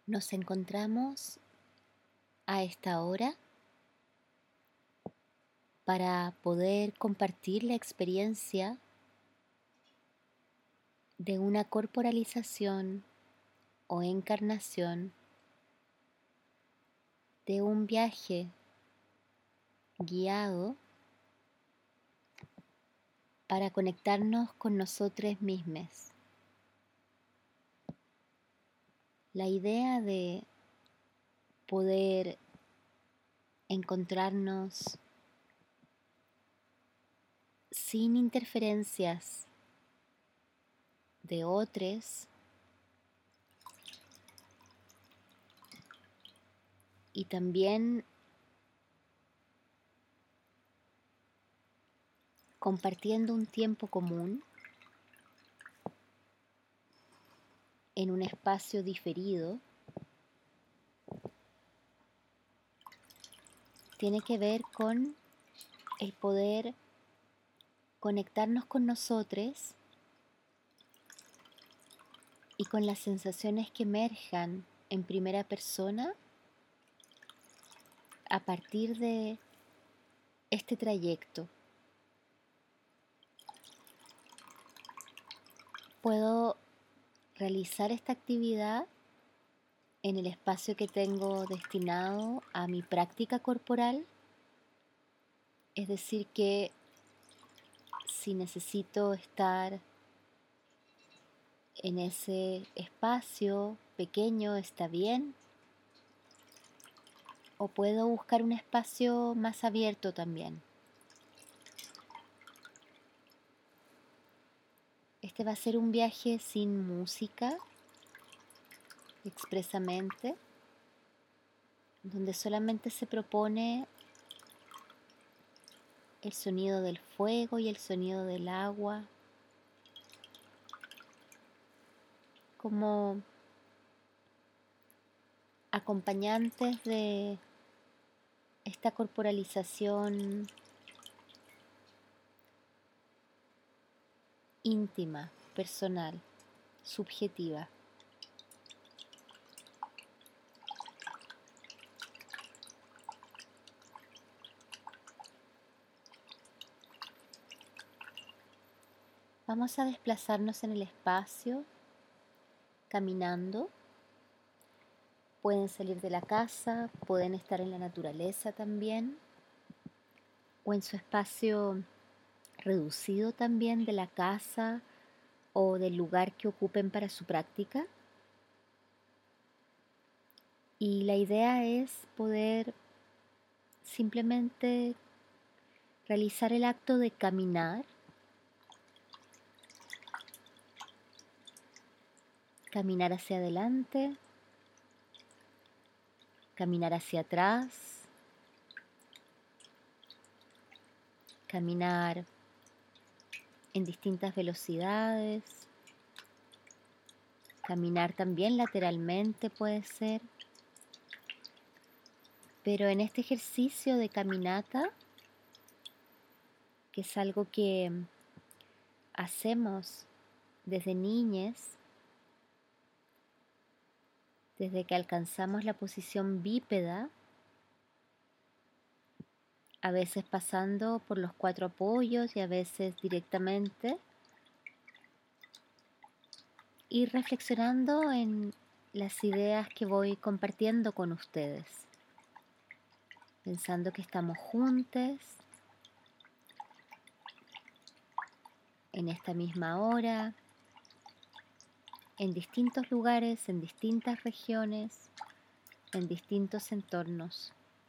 Nos encontramos a esta hora para poder compartir la experiencia de una corporalización o encarnación de un viaje guiado para conectarnos con nosotros mismos. La idea de poder encontrarnos sin interferencias de otros y también compartiendo un tiempo común en un espacio diferido, tiene que ver con el poder conectarnos con nosotros y con las sensaciones que emerjan en primera persona a partir de este trayecto. Puedo realizar esta actividad en el espacio que tengo destinado a mi práctica corporal, es decir que si necesito estar en ese espacio pequeño está bien, o puedo buscar un espacio más abierto también. Este va a ser un viaje sin música expresamente, donde solamente se propone el sonido del fuego y el sonido del agua como acompañantes de esta corporalización íntima, personal, subjetiva. Vamos a desplazarnos en el espacio caminando. Pueden salir de la casa, pueden estar en la naturaleza también, o en su espacio reducido también de la casa o del lugar que ocupen para su práctica. Y la idea es poder simplemente realizar el acto de caminar, caminar hacia adelante, caminar hacia atrás, caminar en distintas velocidades, caminar también lateralmente puede ser, pero en este ejercicio de caminata, que es algo que hacemos desde niñez, desde que alcanzamos la posición bípeda, a veces pasando por los 4 apoyos y a veces directamente, y reflexionando en las ideas que voy compartiendo con ustedes, pensando que estamos juntos en esta misma hora, en distintos lugares, en distintas regiones, en distintos entornos,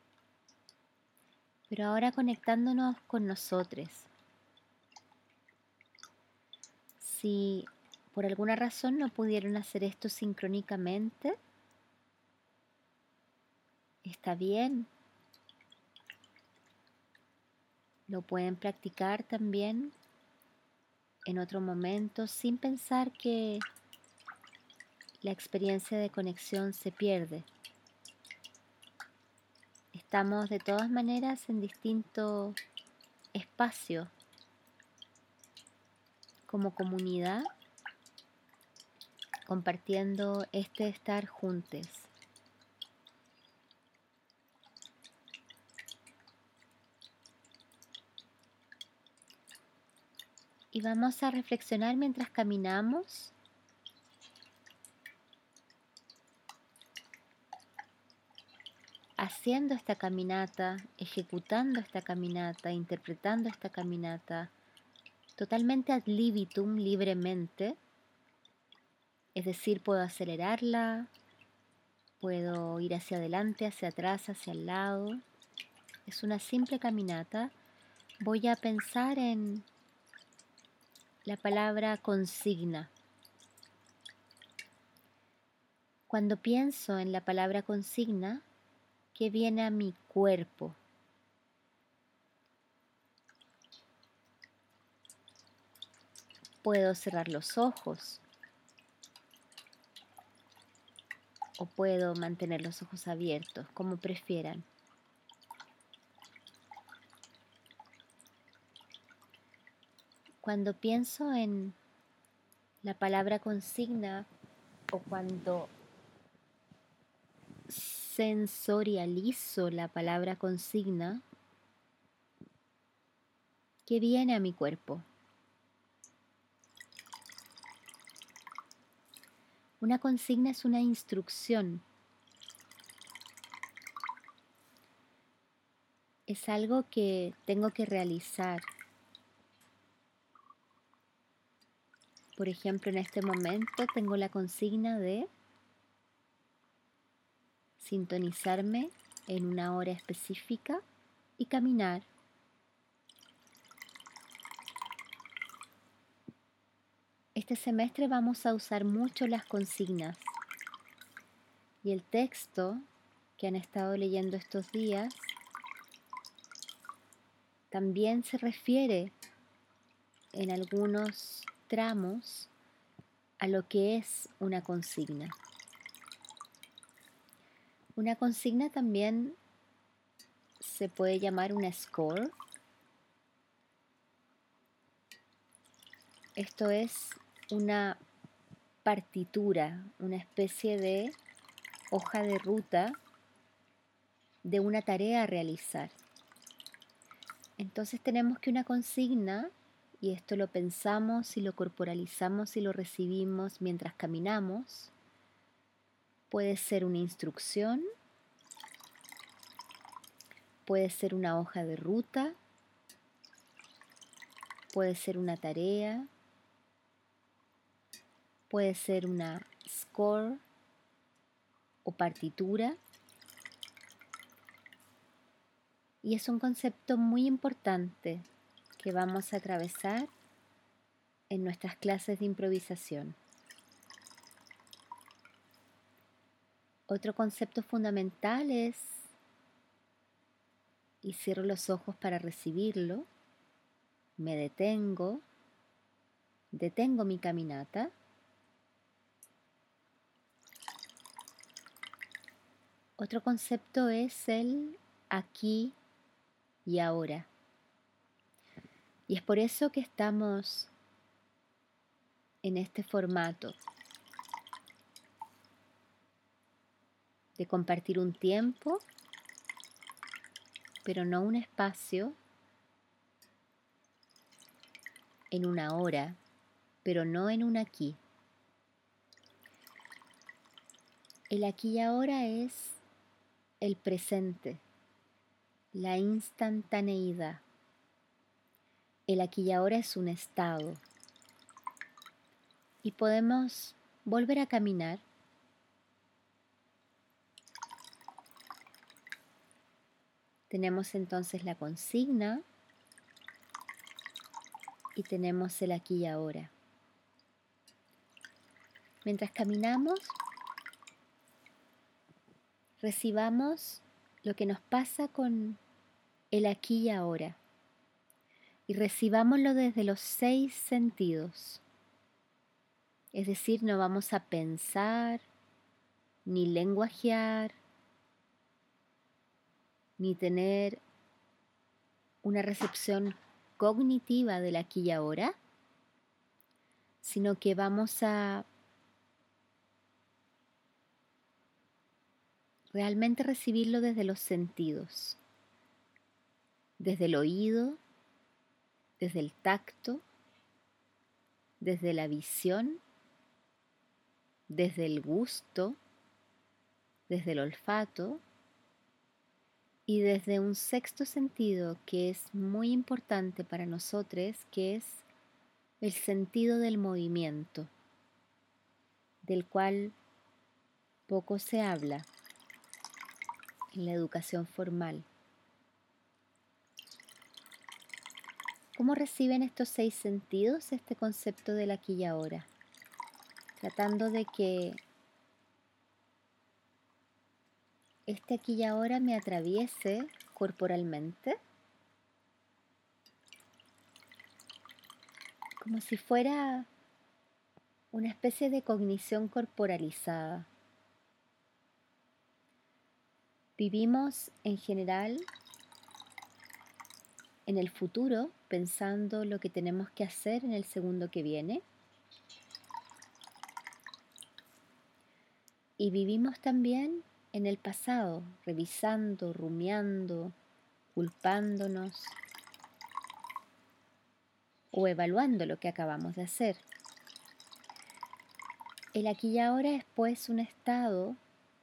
pero ahora conectándonos con nosotros. Si por alguna razón no pudieron hacer esto sincrónicamente, está bien, lo pueden practicar también en otro momento sin pensar que la experiencia de conexión se pierde. Estamos de todas maneras en distinto espacio como comunidad, compartiendo este estar juntos. Y vamos a reflexionar mientras caminamos. Haciendo esta caminata, ejecutando esta caminata, interpretando esta caminata, totalmente ad libitum, libremente. Es decir, puedo acelerarla, puedo ir hacia adelante, hacia atrás, hacia el lado. Es una simple caminata. Voy a pensar en la palabra consigna. Cuando pienso en la palabra consigna, ¿qué viene a mi cuerpo? Puedo cerrar los ojos o puedo mantener los ojos abiertos, como prefieran. Cuando pienso en la palabra consigna o cuando sensorializo la palabra consigna, ¿qué viene a mi cuerpo? Una consigna es una instrucción. Es algo que tengo que realizar. Por ejemplo, en este momento tengo la consigna de sintonizarme en una hora específica y caminar. Este semestre vamos a usar mucho las consignas y el texto que han estado leyendo estos días también se refiere en algunos tramos a lo que es una consigna. Una consigna también se puede llamar una score. Esto es una partitura, una especie de hoja de ruta de una tarea a realizar. Entonces tenemos que una consigna, y esto lo pensamos y lo corporalizamos y lo recibimos mientras caminamos, puede ser una instrucción, puede ser una hoja de ruta, puede ser una tarea, puede ser una score o partitura. Y es un concepto muy importante que vamos a atravesar en nuestras clases de improvisación. Otro concepto fundamental es, y cierro los ojos para recibirlo, me detengo mi caminata. Otro concepto es el aquí y ahora. Y es por eso que estamos en este formato de compartir un tiempo, pero no un espacio, en una hora, pero no en un aquí. El aquí y ahora es el presente, la instantaneidad. El aquí y ahora es un estado. Y podemos volver a caminar. Tenemos entonces la consigna y tenemos el aquí y ahora. Mientras caminamos, recibamos lo que nos pasa con el aquí y ahora. Y recibámoslo desde los 6 sentidos. Es decir, no vamos a pensar, ni lenguajear, ni tener una recepción cognitiva del aquí y ahora, sino que vamos a realmente recibirlo desde los sentidos, desde el oído, desde el tacto, desde la visión, desde el gusto, desde el olfato y desde un sexto sentido que es muy importante para nosotros, que es el sentido del movimiento, del cual poco se habla en la educación formal. ¿Cómo reciben estos 6 sentidos este concepto del aquí y ahora? Tratando de que este aquí y ahora me atraviese corporalmente, como si fuera una especie de cognición corporalizada. Vivimos en general en el futuro pensando lo que tenemos que hacer en el segundo que viene. Y vivimos también en el pasado, revisando, rumiando, culpándonos o evaluando lo que acabamos de hacer. El aquí y ahora es pues un estado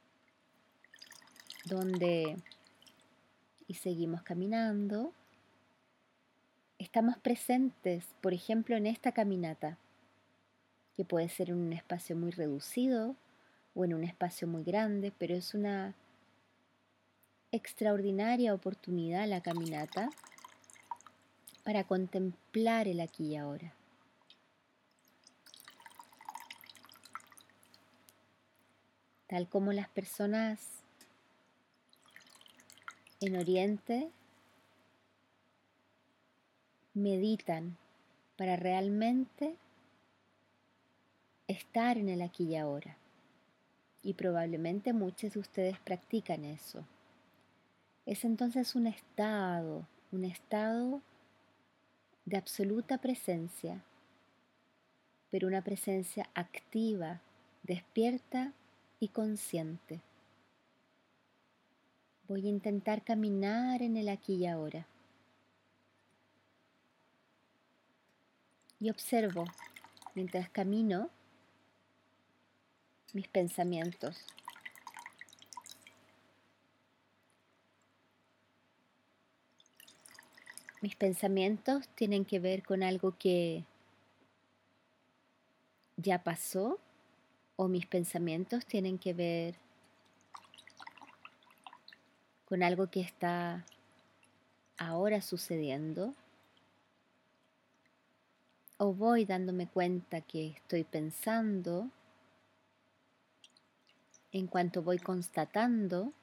donde, y seguimos caminando, estamos presentes, por ejemplo, en esta caminata, que puede ser en un espacio muy reducido o en un espacio muy grande, pero es una extraordinaria oportunidad la caminata para contemplar el aquí y ahora. Tal como las personas en Oriente meditan para realmente estar en el aquí y ahora. Y probablemente muchos de ustedes practican eso. Es entonces un estado de absoluta presencia, pero una presencia activa, despierta y consciente. Voy a intentar caminar en el aquí y ahora. Y observo, mientras camino, mis pensamientos. Mis pensamientos tienen que ver con algo que ya pasó, o mis pensamientos tienen que ver con algo que está ahora sucediendo, o voy dándome cuenta que estoy pensando en cuanto voy constatando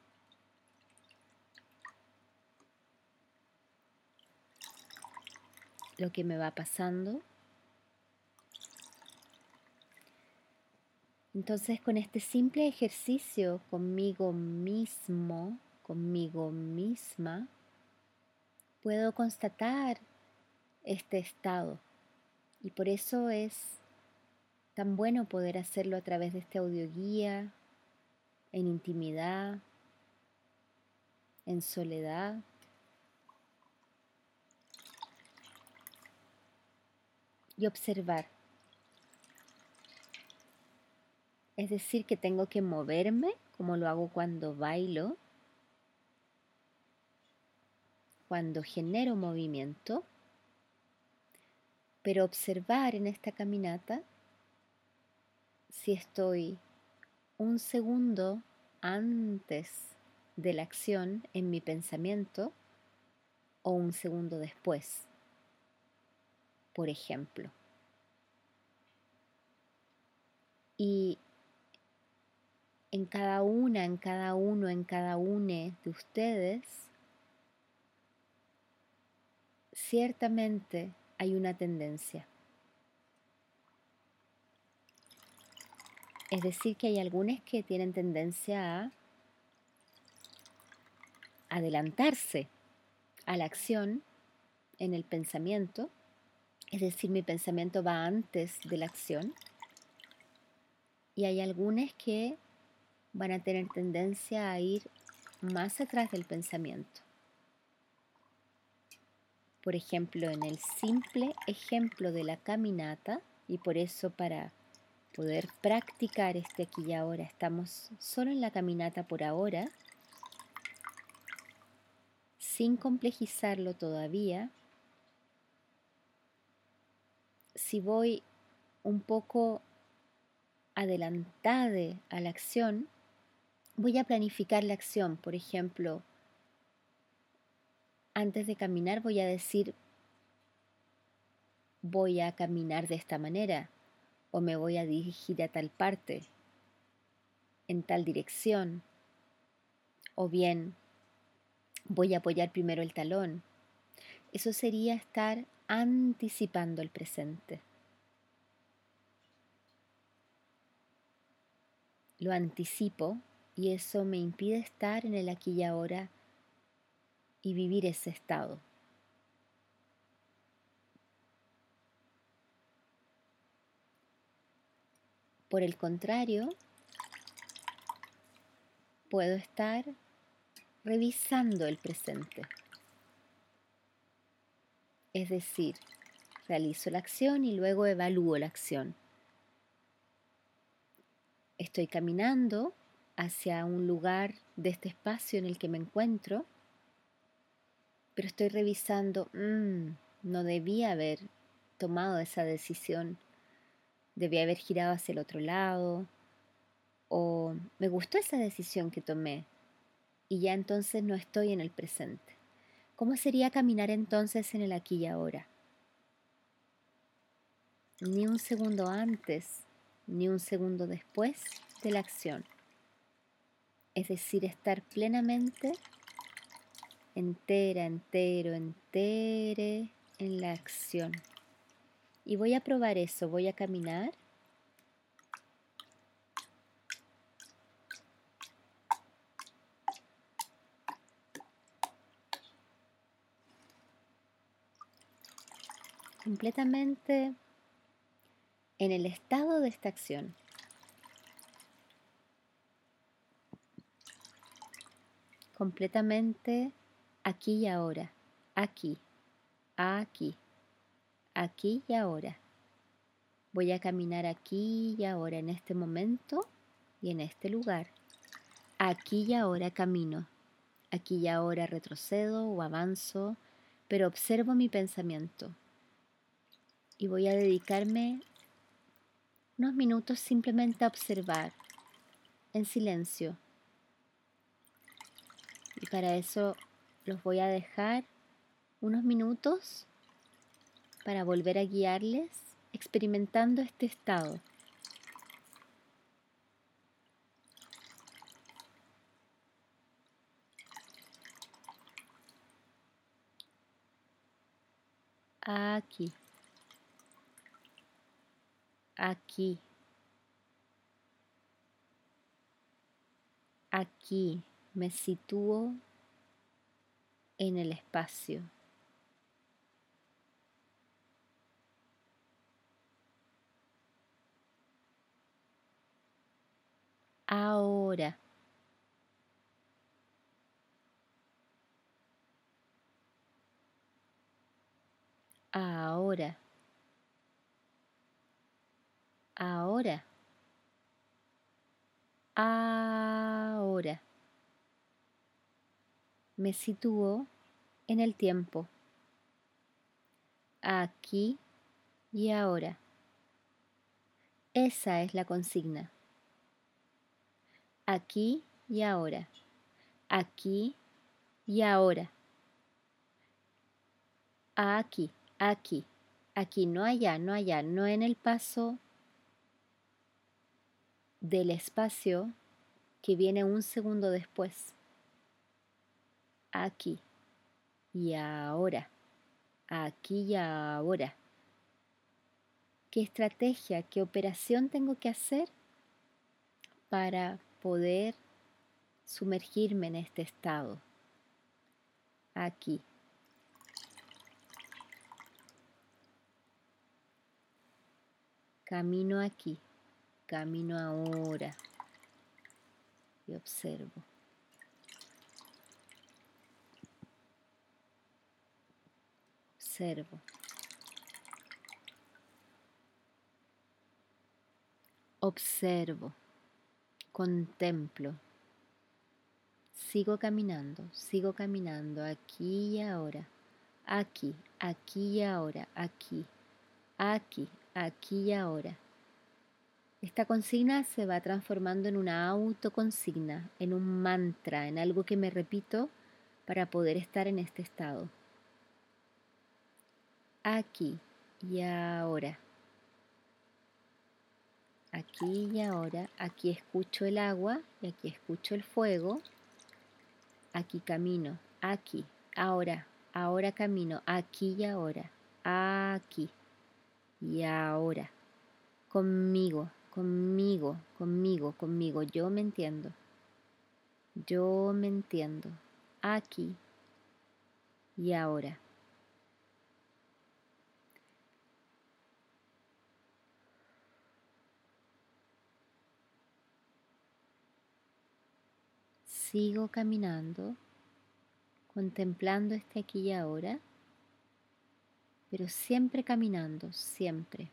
lo que me va pasando. Entonces, con este simple ejercicio conmigo mismo, conmigo misma, puedo constatar este estado. Y por eso es tan bueno poder hacerlo a través de este audioguía, en intimidad, en soledad. Y observar. Es decir, que tengo que moverme, como lo hago cuando bailo, cuando genero movimiento, pero observar en esta caminata si estoy un segundo antes de la acción en mi pensamiento o un segundo después, por ejemplo. Y en cada una, en cada uno, en cada une de ustedes, ciertamente hay una tendencia. Es decir, que hay algunos que tienen tendencia a adelantarse a la acción en el pensamiento, es decir, mi pensamiento va antes de la acción, y hay algunos que van a tener tendencia a ir más atrás del pensamiento. Por ejemplo, en el simple ejemplo de la caminata, y por eso para poder practicar este aquí y ahora estamos solo en la caminata por ahora, sin complejizarlo todavía. Si voy un poco adelantada a la acción, voy a planificar la acción. Por ejemplo, antes de caminar voy a decir, voy a caminar de esta manera, o me voy a dirigir a tal parte, en tal dirección, o bien voy a apoyar primero el talón. Eso sería estar anticipando el presente. Lo anticipo y eso me impide estar en el aquí y ahora y vivir ese estado. Por el contrario, puedo estar revisando el presente. Es decir, realizo la acción y luego evalúo la acción. Estoy caminando hacia un lugar de este espacio en el que me encuentro, pero estoy revisando, no debía haber tomado esa decisión, debía haber girado hacia el otro lado, o me gustó esa decisión que tomé y ya entonces no estoy en el presente. ¿Cómo sería caminar entonces en el aquí y ahora? Ni un segundo antes, ni un segundo después de la acción. Es decir, estar plenamente entere en la acción. Y voy a probar eso, voy a caminar. Completamente en el estado de esta acción. Completamente aquí y ahora. Aquí, aquí, aquí y ahora. Voy a caminar aquí y ahora, en este momento y en este lugar. Aquí y ahora camino. Aquí y ahora retrocedo o avanzo, pero observo mi pensamiento. Y voy a dedicarme unos minutos simplemente a observar, en silencio. Y para eso los voy a dejar unos minutos para volver a guiarles experimentando este estado. Aquí, aquí, aquí me sitúo en el espacio. Ahora, ahora, ahora, ahora. Me sitúo en el tiempo, aquí y ahora. Esa es la consigna. Aquí y ahora. Aquí y ahora. Aquí, aquí, aquí, no allá, no allá, no en el paso del espacio que viene un segundo después. Aquí y ahora. Aquí y ahora. ¿Qué estrategia, qué operación tengo que hacer para poder sumergirme en este estado? Aquí. Camino aquí, camino ahora. y observo. Observo. Observo. Contemplo. Sigo caminando, aquí y ahora. Aquí y ahora, aquí y ahora. Esta consigna se va transformando en una autoconsigna, en un mantra, en algo que me repito para poder estar en este estado. Aquí y ahora. Aquí y ahora. Aquí escucho el agua y aquí escucho el fuego. Aquí camino. Aquí. Ahora. Ahora camino. Aquí y ahora. Aquí y ahora. Conmigo. Yo me entiendo. Aquí y ahora. Sigo caminando, contemplando este aquí y ahora, pero siempre caminando, siempre.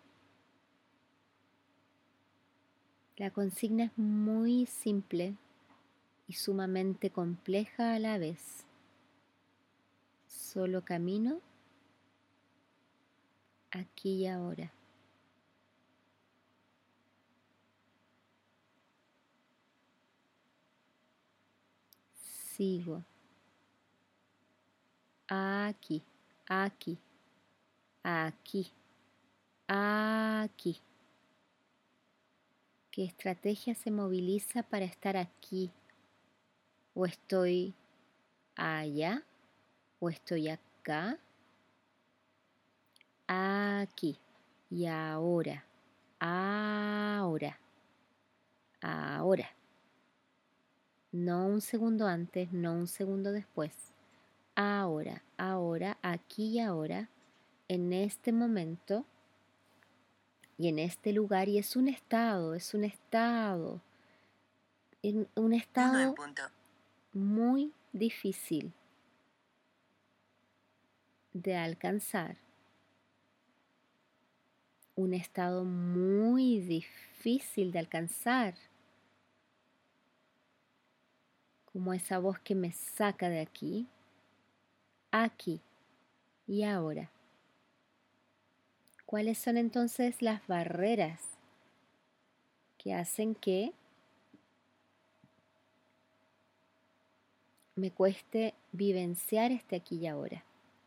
La consigna es muy simple y sumamente compleja a la vez. Solo camino aquí y ahora. Sigo aquí, aquí, aquí, aquí. ¿Qué estrategia se moviliza para estar aquí? ¿O estoy allá? ¿O estoy acá? Aquí y ahora, ahora, ahora. No un segundo antes, no un segundo después. Ahora, aquí y ahora, en este momento y en este lugar. Y es un estado muy difícil de alcanzar. Un estado muy difícil de alcanzar. Como esa voz que me saca de aquí y ahora. ¿Cuáles son entonces las barreras que hacen que me cueste vivenciar este aquí y ahora?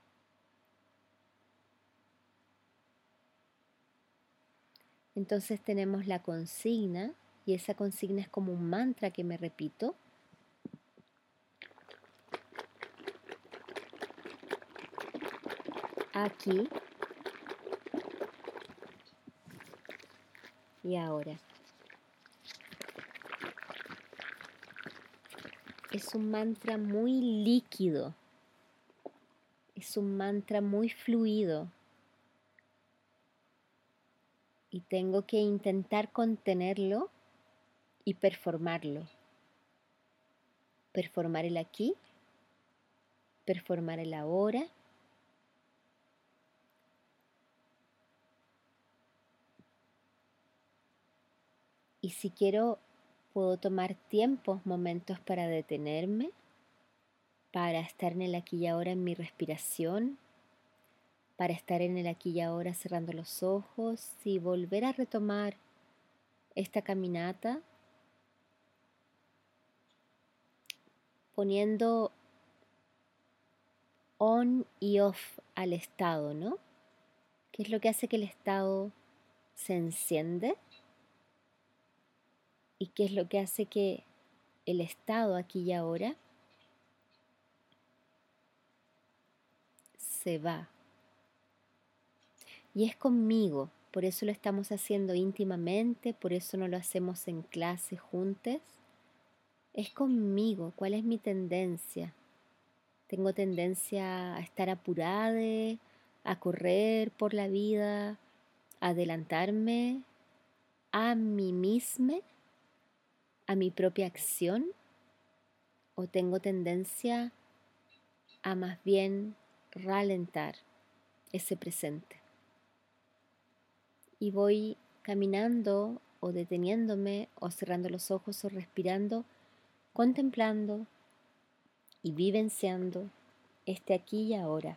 Entonces tenemos la consigna, y esa consigna es como un mantra que me repito. Aquí y ahora. Es un mantra muy líquido, es un mantra muy fluido, y tengo que intentar contenerlo y performarlo. Performar el aquí, performar el ahora. Y si quiero, puedo tomar tiempos, momentos para detenerme, para estar en el aquí y ahora en mi respiración, para estar en el aquí y ahora cerrando los ojos y volver a retomar esta caminata, poniendo on y off al estado, ¿no? ¿Qué es lo que hace que el estado se enciende? ¿Y qué es lo que hace que el estado aquí y ahora se va? Y es conmigo, por eso lo estamos haciendo íntimamente, por eso no lo hacemos en clase juntos. Es conmigo. ¿Cuál es mi tendencia? Tengo tendencia a estar apurada, a correr por la vida, a adelantarme a mí misma, a mi propia acción o tengo tendencia a más bien ralentar ese presente. Y voy caminando o deteniéndome o cerrando los ojos o respirando, contemplando y vivenciando este aquí y ahora.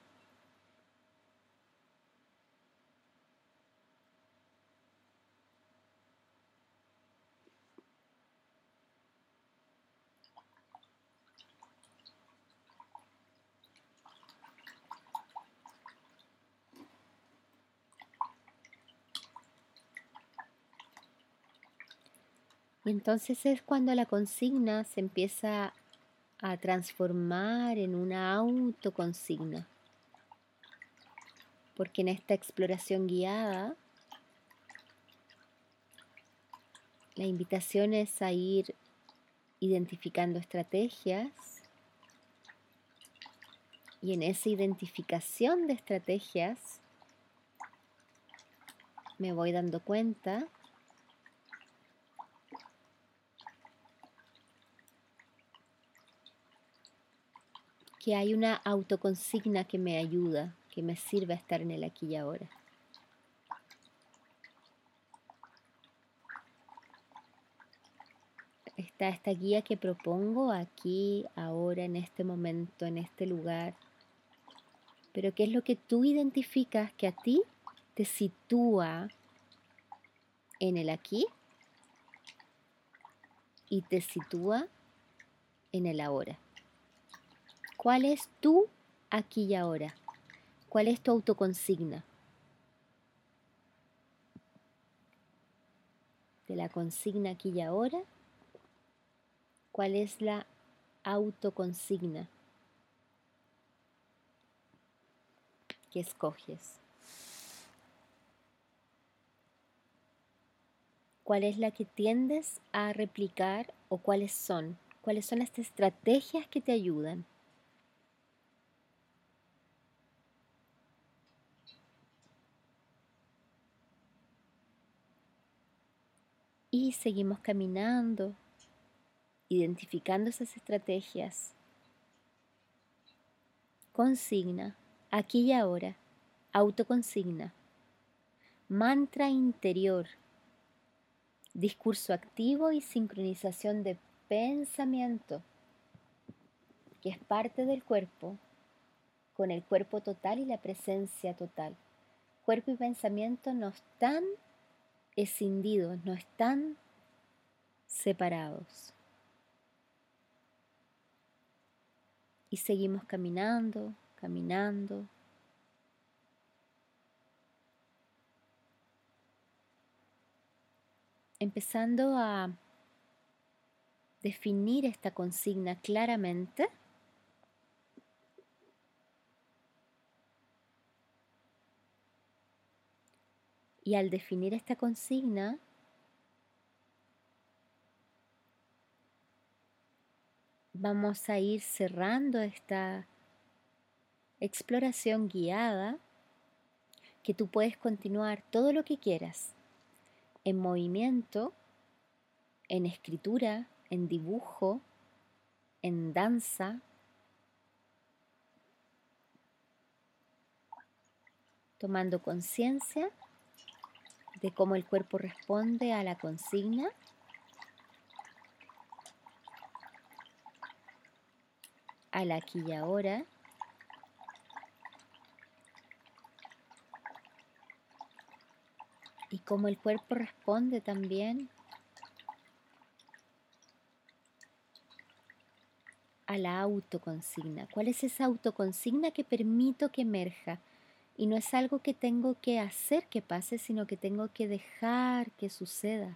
Y entonces es cuando la consigna se empieza a transformar en una autoconsigna. Porque en esta exploración guiada, la invitación es a ir identificando estrategias y en esa identificación de estrategias me voy dando cuenta que hay una autoconsigna que me ayuda, que me sirve a estar en el aquí y ahora. Está esta guía que propongo aquí, ahora, en este momento, en este lugar. Pero ¿qué es lo que tú identificas que a ti te sitúa en el aquí y te sitúa en el ahora? ¿Cuál es tu aquí y ahora? ¿Cuál es tu autoconsigna? De la consigna aquí y ahora, ¿cuál es la autoconsigna que escoges? ¿Cuál es la que tiendes a replicar o cuáles son? ¿Cuáles son las estrategias que te ayudan? Y seguimos caminando, identificando esas estrategias. Consigna, aquí y ahora, autoconsigna, mantra interior, discurso activo y sincronización de pensamiento, que es parte del cuerpo, con el cuerpo total y la presencia total. Cuerpo y pensamiento no están escindidos, no están separados. Y seguimos caminando, caminando. Empezando a definir esta consigna claramente. Y al definir esta consigna, vamos a ir cerrando esta exploración guiada que tú puedes continuar todo lo que quieras, en movimiento, en escritura, en dibujo, en danza, tomando conciencia de cómo el cuerpo responde a la consigna, al aquí y ahora, y cómo el cuerpo responde también a la autoconsigna. ¿Cuál es esa autoconsigna que permito que emerja? Y no es algo que tengo que hacer que pase, sino que tengo que dejar que suceda.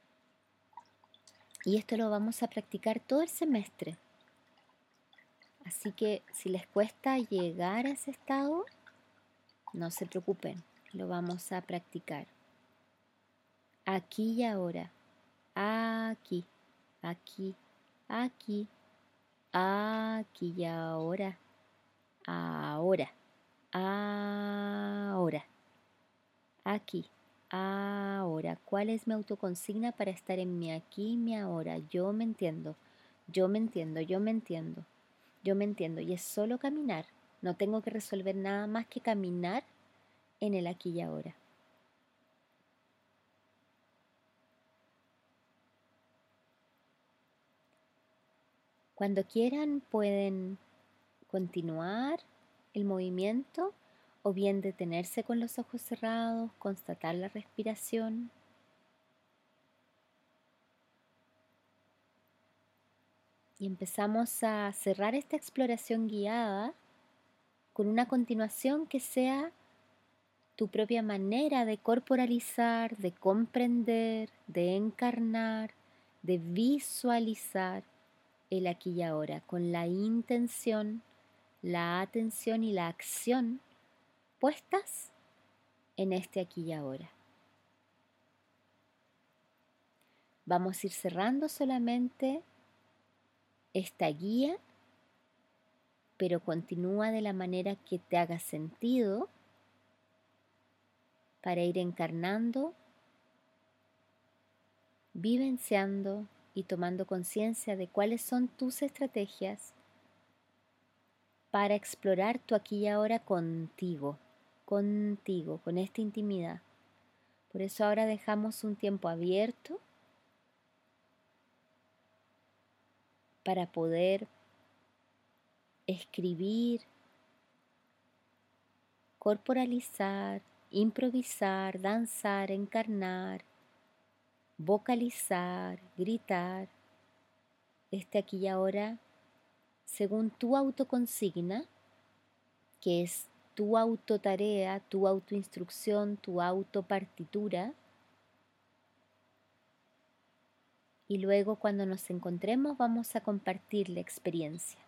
Y esto lo vamos a practicar todo el semestre. Así que si les cuesta llegar a ese estado, no se preocupen, lo vamos a practicar. Aquí y ahora. Aquí, aquí, aquí, aquí y ahora. Ahora, ahora, aquí, ahora. ¿Cuál es mi autoconsigna para estar en mi aquí y mi ahora? Yo me entiendo, yo me entiendo, yo me entiendo, yo me entiendo. Y es solo caminar. No tengo que resolver nada más que caminar en el aquí y ahora. Cuando quieran pueden continuar el movimiento o bien detenerse con los ojos cerrados, constatar la respiración. Y empezamos a cerrar esta exploración guiada con una continuación que sea tu propia manera de corporalizar, de comprender, de encarnar, de visualizar el aquí y ahora, con la intención, la atención y la acción puestas en este aquí y ahora. Vamos a ir cerrando solamente esta guía, pero continúa de la manera que te haga sentido para ir encarnando, vivenciando y tomando conciencia de cuáles son tus estrategias para explorar tu aquí y ahora contigo, con esta intimidad. Por eso ahora dejamos un tiempo abierto para poder escribir, corporalizar, improvisar, danzar, encarnar, vocalizar, gritar, este aquí y ahora, según tu autoconsigna, que es tu autotarea, tu autoinstrucción, tu autopartitura. Y luego cuando nos encontremos vamos a compartir la experiencia.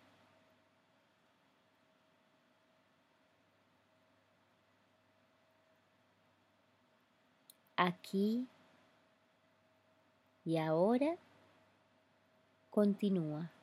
Aquí y ahora continúa.